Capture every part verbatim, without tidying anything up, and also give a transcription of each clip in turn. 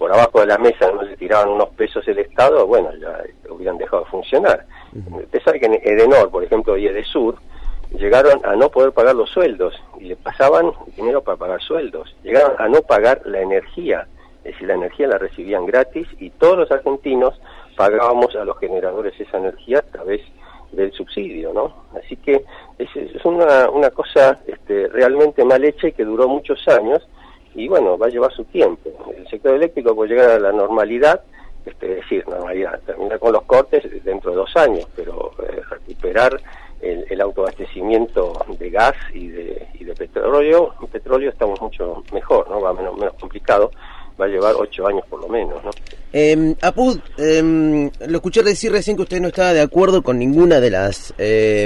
por abajo de la mesa no le tiraban unos pesos el Estado, bueno, ya hubieran dejado de funcionar. Uh-huh. Usted sabe que en Edenor, por ejemplo, y Edesur, llegaron a no poder pagar los sueldos, y le pasaban dinero para pagar sueldos. Llegaron a no pagar la energía, es decir, la energía la recibían gratis, y todos los argentinos pagábamos a los generadores esa energía a través del subsidio, ¿no? Así que es, es una, una cosa este, realmente mal hecha y que duró muchos años, y bueno, va a llevar su tiempo. El sector eléctrico puede llegar a la normalidad, este, es decir, normalidad, terminar con los cortes dentro de dos años, pero eh, recuperar el, el autoabastecimiento de gas y de, y de petróleo, en petróleo estamos mucho mejor, ¿no? Va menos, menos complicado, va a llevar ocho años por lo menos, ¿no? Eh, Apud, eh, lo escuché decir recién que usted no estaba de acuerdo con ninguna de las eh,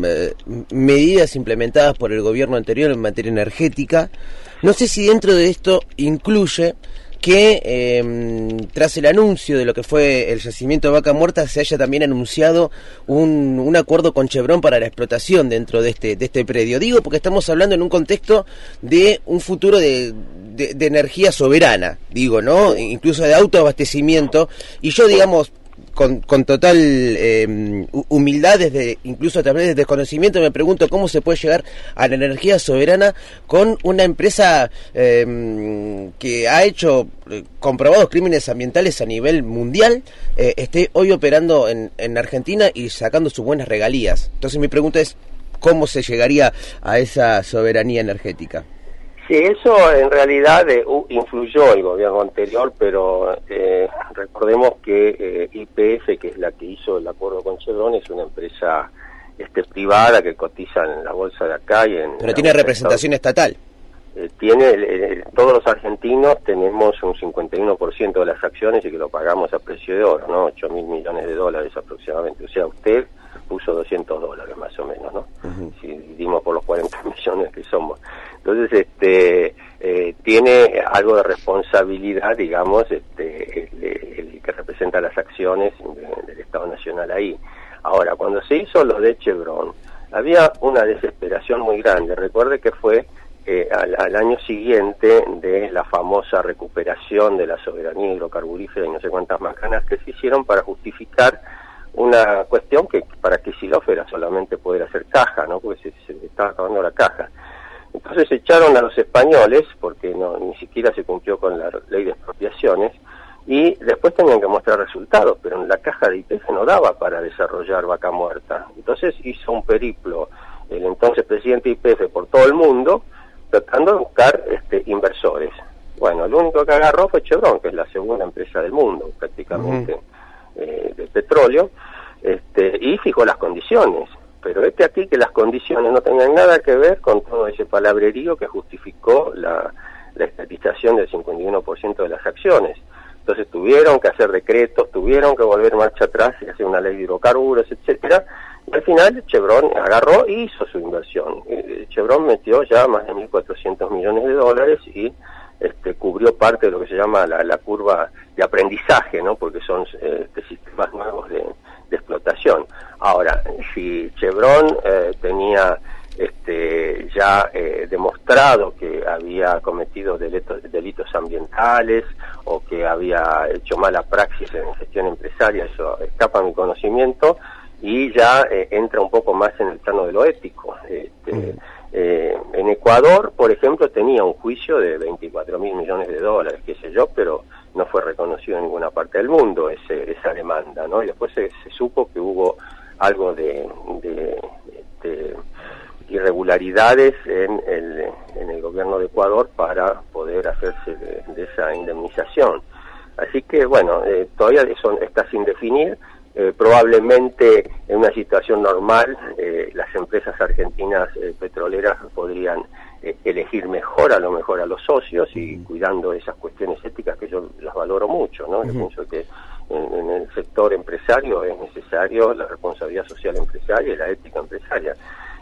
medidas implementadas por el gobierno anterior en materia energética. No sé si dentro de esto incluye que eh, tras el anuncio de lo que fue el yacimiento de Vaca Muerta se haya también anunciado un, un acuerdo con Chevron para la explotación dentro de este de este predio. Digo porque estamos hablando en un contexto de un futuro de, de, de energía soberana, digo, ¿no? Incluso de autoabastecimiento, y yo, digamos, con, con total eh, humildad, desde incluso a través del desconocimiento, me pregunto cómo se puede llegar a la energía soberana con una empresa eh, que ha hecho eh, comprobados crímenes ambientales a nivel mundial, eh, esté hoy operando en, en Argentina y sacando sus buenas regalías. Entonces mi pregunta es, ¿cómo se llegaría a esa soberanía energética? Sí, eso en realidad eh, influyó el gobierno anterior, pero eh, recordemos que eh, Y P F, que es la que hizo el acuerdo con Chevron, es una empresa este, privada que cotiza en la bolsa de acá y en... Pero tiene representación estatal. Eh, tiene, eh, todos los argentinos tenemos un cincuenta y uno por ciento de las acciones y que lo pagamos a precio de oro, ¿no? ocho mil millones de dólares aproximadamente. O sea, usted puso doscientos dólares más o menos, ¿no? Uh-huh. Si dividimos por los cuarenta millones que somos. Entonces, este, eh, tiene algo de responsabilidad, digamos, este, el, el que representa las acciones de, del Estado Nacional ahí. Ahora, cuando se hizo lo de Chevron, había una desesperación muy grande. Recuerde que fue eh, al, al año siguiente de la famosa recuperación de la soberanía hidrocarburífera y no sé cuántas macanas que se hicieron para justificar una cuestión que para Kicillof era solamente poder hacer caja, ¿no? Porque se, se estaba acabando la caja. Entonces echaron a los españoles, porque no ni siquiera se cumplió con la ley de expropiaciones, y después tenían que mostrar resultados, pero en la caja de Y P F no daba para desarrollar Vaca Muerta. Entonces hizo un periplo el entonces presidente de Y P F por todo el mundo, tratando de buscar este, inversores. Bueno, el único que agarró fue Chevron, que es la segunda empresa del mundo, prácticamente, uh-huh. eh, de petróleo, este, y fijó las condiciones. Pero este aquí que las condiciones no tenían nada que ver con todo ese palabrerío que justificó la, la estatización del cincuenta y uno por ciento de las acciones. Entonces tuvieron que hacer decretos, tuvieron que volver marcha atrás y hacer una ley de hidrocarburos, etcétera. Y al final Chevron agarró y hizo su inversión. Chevron metió ya más de mil cuatrocientos millones de dólares y este, cubrió parte de lo que se llama la, la curva de aprendizaje, ¿no? Porque son este, sistemas nuevos de, de explotación. Ahora, si Chevron eh, tenía este, ya eh, demostrado que había cometido delitos, delitos ambientales o que había hecho mala praxis en gestión empresaria, eso escapa a mi conocimiento, y ya eh, entra un poco más en el plano de lo ético. Este, mm. eh, en Ecuador, por ejemplo, tenía un juicio de veinticuatro mil millones de dólares, qué sé yo, pero no fue reconocido en ninguna parte del mundo ese, esa demanda, ¿no? Y después se, se supo que hubo algo de, de, de irregularidades en el, en el gobierno de Ecuador para poder hacerse de, de esa indemnización. Así que, bueno, eh, todavía eso está sin definir. Eh, probablemente en una situación normal eh, las empresas argentinas eh, petroleras podrían eh, elegir mejor, a lo mejor a los socios y cuidando esas cuestiones éticas que yo las valoro mucho, ¿no? Yo pienso que en, en el sector empresario es necesario la responsabilidad social empresaria y la ética empresaria,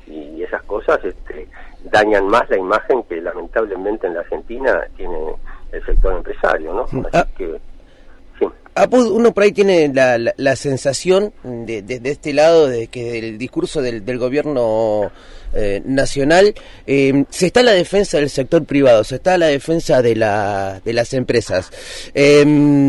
y esas cosas este, dañan más la imagen que lamentablemente en la Argentina tiene el sector empresario, ¿no? Así ah. que sí. Apud, uno por ahí tiene la, la, la sensación de, de, de este lado de que el discurso del, del gobierno eh, nacional eh, se está en la defensa del sector privado, se está en la defensa de, la, de las empresas. Eh,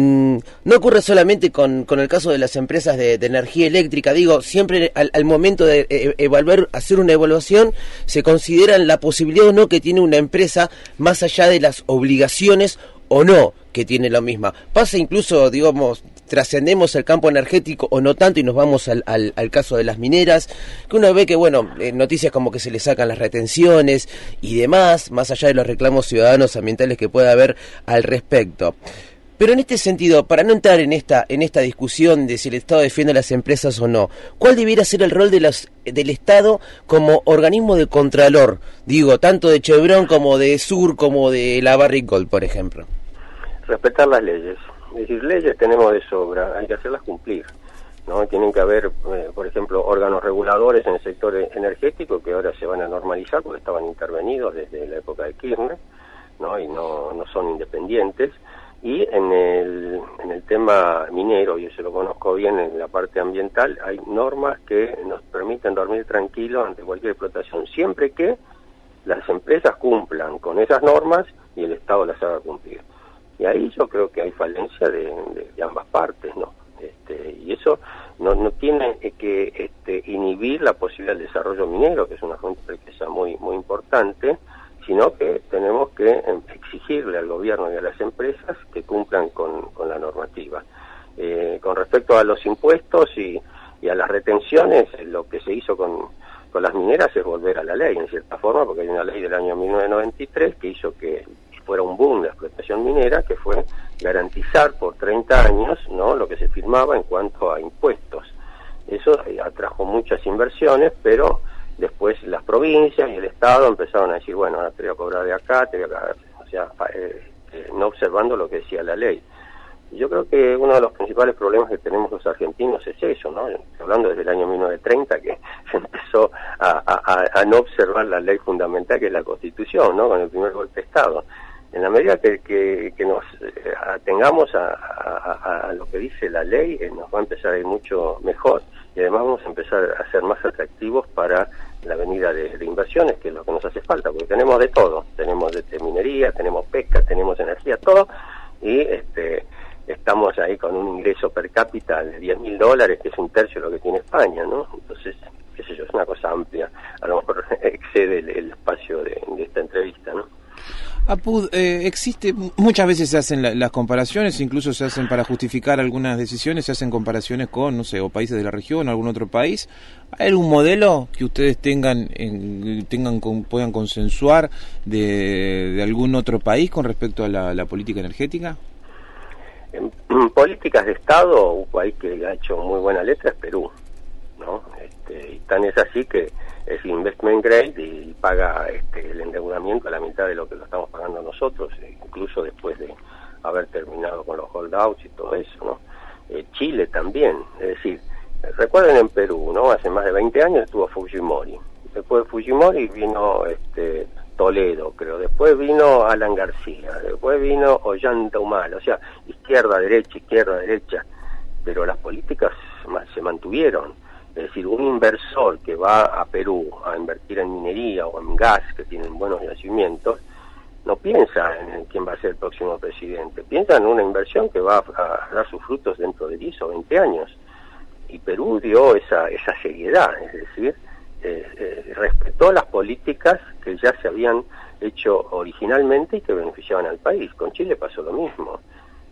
no ocurre solamente con, con el caso de las empresas de, de energía eléctrica, digo, siempre al, al momento de eh, evaluar, hacer una evaluación, se considera la posibilidad o no que tiene una empresa más allá de las obligaciones o no que tiene la misma. Pasa incluso, digamos, trascendemos el campo energético o no tanto y nos vamos al, al, al caso de las mineras, que uno ve que, bueno, eh, noticias como que se le sacan las retenciones y demás, más allá de los reclamos ciudadanos ambientales que pueda haber al respecto. Pero en este sentido, para no entrar en esta en esta discusión de si el Estado defiende a las empresas o no, ¿cuál debiera ser el rol de los, del Estado como organismo de contralor? Digo, tanto de Chevron como de Sur, como de la Barrick Gold, por ejemplo. Respetar las leyes. Es decir, leyes tenemos de sobra, hay que hacerlas cumplir, ¿no? Tienen que haber, eh, por ejemplo, órganos reguladores en el sector energético que ahora se van a normalizar porque estaban intervenidos desde la época de Kirchner, ¿no? Y no, no son independientes. Y en el, en el tema minero, yo se lo conozco bien en la parte ambiental, hay normas que nos permiten dormir tranquilos ante cualquier explotación, siempre que las empresas cumplan con esas normas y el Estado las haga cumplir. Y ahí yo creo que hay falencia de, de, de ambas partes, ¿no? Este, y eso no, no tiene que este, inhibir la posibilidad del desarrollo minero, que es una fuente de riqueza muy, muy importante, sino que tenemos que exigirle al gobierno y a las empresas que cumplan con, con la normativa. Eh, con respecto a los impuestos y, y a las retenciones, lo que se hizo con, con las mineras es volver a la ley, en cierta forma, porque hay una ley del año mil novecientos noventa y tres que hizo que fuera un boom la explotación minera, que fue garantizar por treinta años, ¿no?, lo que se firmaba en cuanto a impuestos. Eso eh, atrajo muchas inversiones, pero después las provincias y el Estado empezaron a decir, bueno, ahora te voy a cobrar de acá, te voy a cobrar, o sea, eh, eh, no observando lo que decía la ley. Y yo creo que uno de los principales problemas que tenemos los argentinos es eso, ¿no? Hablando desde el año mil novecientos treinta, que se empezó a, a, a no observar la ley fundamental que es la Constitución, ¿no?, con el primer golpe de Estado. En la medida que, que, que nos eh, atengamos a, a, a lo que dice la ley, eh, nos va a empezar a ir mucho mejor y además vamos a empezar a ser más atractivos para la venida de, de inversiones, que es lo que nos hace falta, porque tenemos de todo, tenemos de, de minería, tenemos pesca, tenemos energía, todo, y este estamos ahí con un ingreso per cápita de diez mil dólares, que es un tercio de lo que tiene España, ¿no? Entonces, qué sé yo, es una cosa amplia, a lo mejor excede el, el espacio de, de esta entrevista, ¿no? Apud, eh, existe, muchas veces se hacen la, las comparaciones, incluso se hacen para justificar algunas decisiones, se hacen comparaciones con, no sé, o países de la región o algún otro país. ¿Hay algún modelo que ustedes tengan, en, tengan con, puedan consensuar de, de algún otro país con respecto a la, la política energética? En, en políticas de Estado, un país que ha hecho muy buena letra es Perú, ¿no? Este, y tan es así que es investment grade y paga este, el endeudamiento a la mitad de lo que lo estamos pagando nosotros, incluso después de haber terminado con los holdouts y todo eso, ¿no? Eh, Chile también, es decir, recuerden en Perú, ¿no? Hace más de veinte años estuvo Fujimori, después de Fujimori vino este Toledo, creo, después vino Alan García, después vino Ollanta Humala, o sea, izquierda, derecha, izquierda, derecha, pero las políticas se mantuvieron. Es decir, un inversor que va a Perú a invertir en minería o en gas, que tienen buenos yacimientos, no piensa en quién va a ser el próximo presidente, piensa en una inversión que va a dar sus frutos dentro de diez o veinte años. Y Perú dio esa, esa seriedad, es decir, eh, eh, respetó las políticas que ya se habían hecho originalmente y que beneficiaban al país. Con Chile pasó lo mismo.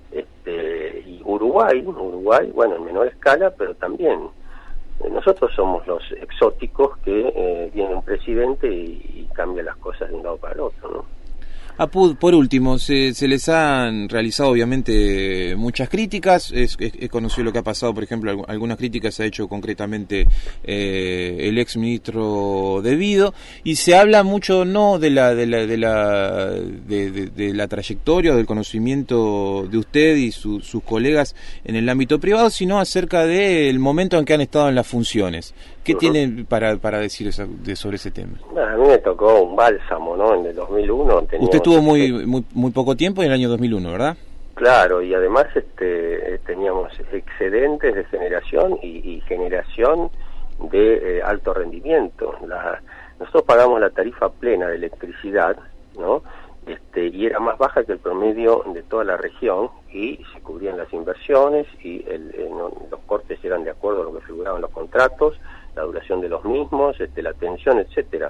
Este, y Uruguay, Uruguay, bueno, en menor escala, pero también. Nosotros somos los exóticos que eh, viene un presidente y, y cambia las cosas de un lado para el otro, ¿no? Apud, por último, se, se les han realizado obviamente muchas críticas, es, es, es conocido lo que ha pasado, por ejemplo, algunas críticas se ha hecho concretamente eh, el ex ministro de Vido, y se habla mucho no de la de la de la de, de, de la trayectoria o del conocimiento de usted y su, sus colegas en el ámbito privado, sino acerca del momento en que han estado en las funciones. ¿Qué uh-huh. tiene para, para decir esa, de, sobre ese tema? Bueno, a mí me tocó un bálsamo, ¿no? En el dos mil uno. Usted estuvo muy, muy muy poco tiempo en el año dos mil uno, ¿verdad? Claro, y además este, teníamos excedentes de generación y, y generación de eh, alto rendimiento. La, nosotros pagamos la tarifa plena de electricidad, ¿no? Este, y era más baja que el promedio de toda la región, y se cubrían las inversiones, y el, el, no, los cortes eran de acuerdo a lo que figuraban los contratos, la duración de los mismos, este, la tensión, etcétera.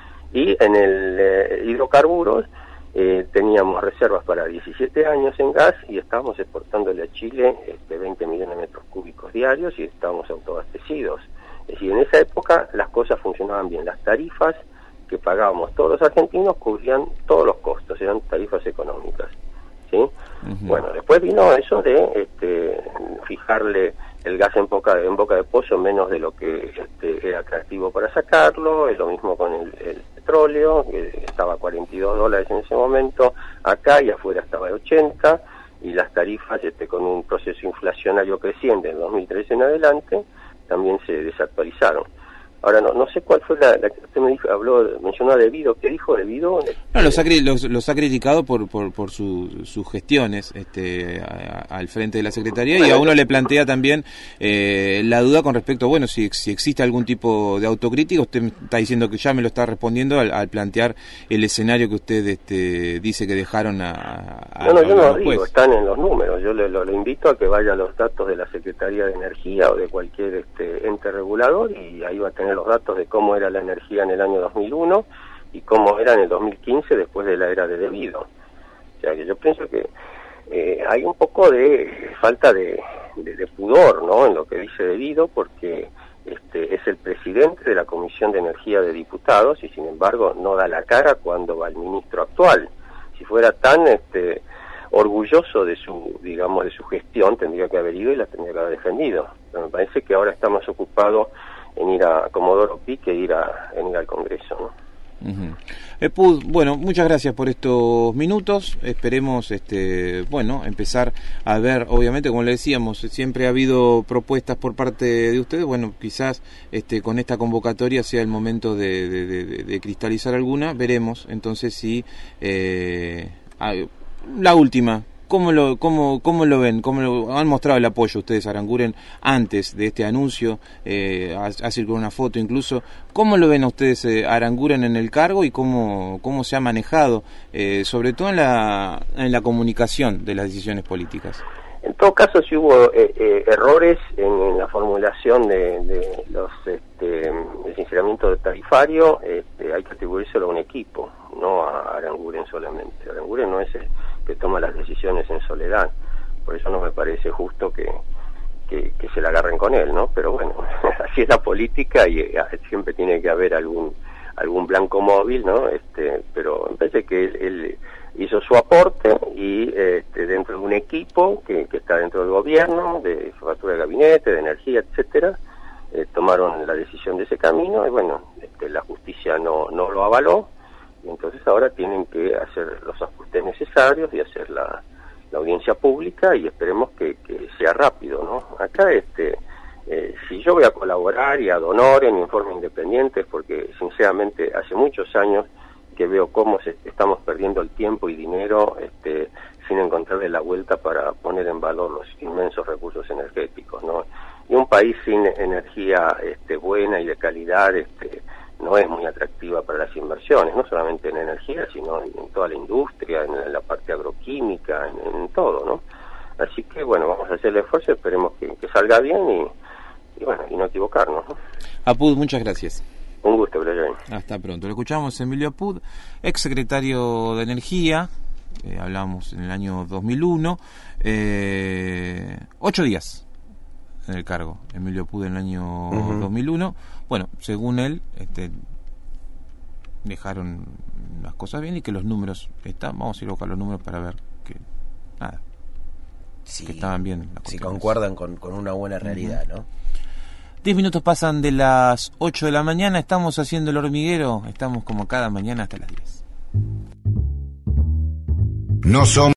Y en el eh, hidrocarburos eh, teníamos reservas para diecisiete años en gas, y estábamos exportándole a Chile este, veinte millones de metros cúbicos diarios, y estábamos autoabastecidos. Es decir, en esa época las cosas funcionaban bien. Las tarifas que pagábamos todos los argentinos cubrían todos los costos, eran tarifas económicas, ¿sí? Uh-huh. Bueno, después vino eso de este, fijarle el gas en boca, en boca de pollo menos de lo que este, era atractivo para sacarlo. Es lo mismo con el, el petróleo, que estaba a cuarenta y dos dólares en ese momento, acá y afuera estaba a ochenta, y las tarifas este, con un proceso inflacionario creciente en dos mil trece en adelante también se desactualizaron. Ahora, no no sé cuál fue la, la que usted me dijo, habló, mencionó a Devido. ¿Qué dijo Devido? No, los ha, los, los ha criticado por por, por su, sus gestiones este, a, a, al frente de la Secretaría, bueno, y a uno le plantea también eh, la duda con respecto, bueno, si, si existe algún tipo de autocrítica. Usted está diciendo que ya me lo está respondiendo al, al plantear el escenario que usted este, dice que dejaron a... a no, no, yo no digo, están en los números. Yo le, lo, lo invito a que vaya a los datos de la Secretaría de Energía o de cualquier este, ente regulador, y ahí va a tener los datos de cómo era la energía en el año dos mil uno y cómo era en el dos mil quince después de la era de Devido. O sea que yo pienso que eh, hay un poco de falta de, de, de pudor, ¿no?, en lo que dice Devido, porque este, es el presidente de la Comisión de Energía de Diputados y sin embargo no da la cara cuando va el ministro actual. Si fuera tan este, orgulloso de su, digamos, de su gestión, tendría que haber ido y la tendría que haber defendido. Pero me parece que ahora está más ocupado en ir a Comodoro Pi que ir a, en ir al Congreso, ¿no? Uh-huh. Epud, bueno, muchas gracias por estos minutos. Esperemos, este, bueno, empezar a ver, obviamente, como le decíamos, siempre ha habido propuestas por parte de ustedes. Bueno, quizás este, con esta convocatoria sea el momento de, de, de, de cristalizar alguna. Veremos, entonces, si eh, la última. ¿Cómo lo, cómo, cómo lo ven? ¿Cómo lo, han mostrado el apoyo ustedes a Aranguren antes de este anuncio? Eh, ha, ha circulado una foto incluso. ¿Cómo lo ven a ustedes eh, a Aranguren en el cargo y cómo, cómo se ha manejado, eh, sobre todo en la, en la comunicación de las decisiones políticas? En todo caso, si hubo eh, eh, errores en, en la formulación de, de los este, el sinceramiento tarifario, este, hay que atribuírselo a un equipo, no a Aranguren solamente. Aranguren no es el que toma las decisiones en soledad, por eso no me parece justo que, que, que se la agarren con él, ¿no? Pero bueno, así es la política y eh, siempre tiene que haber algún algún blanco móvil, ¿no? Este, pero me parece que él, él hizo su aporte y este, dentro de un equipo que, que está dentro del gobierno, de jefatura de gabinete, de energía, etcétera, eh, tomaron la decisión de ese camino y bueno, este, la justicia no, no lo avaló. Y entonces ahora tienen que hacer los ajustes necesarios y hacer la, la audiencia pública y esperemos que, que sea rápido, ¿no? Acá, este, eh, si yo voy a colaborar y a donar en informes independientes, porque sinceramente hace muchos años que veo cómo se, estamos perdiendo el tiempo y dinero este, sin encontrarle la vuelta para poner en valor los inmensos recursos energéticos, ¿no? Y un país sin energía este, buena y de calidad, este, no es muy atractiva para las inversiones, no solamente en energía, sino en, en toda la industria, en, en la parte agroquímica, en, en todo, ¿no? Así que, bueno, vamos a hacer el esfuerzo, esperemos que, que salga bien y, y, bueno, y no equivocarnos, ¿no? Apud, muchas gracias. Un gusto, Brian. Hasta pronto. Lo escuchamos, Emilio Apud, ex secretario de Energía, eh, hablamos en el año dos mil uno, eh, ocho días en el cargo, Emilio Apud en el año uh-huh. dos mil uno. Bueno, según él, este, dejaron las cosas bien y que los números están, vamos a ir a buscar los números para ver que nada, sí, que estaban bien. Si concuerdan con, con una buena realidad, uh-huh. ¿no? Diez minutos pasan de las ocho de la mañana, estamos haciendo el hormiguero, estamos como cada mañana hasta las diez. No somos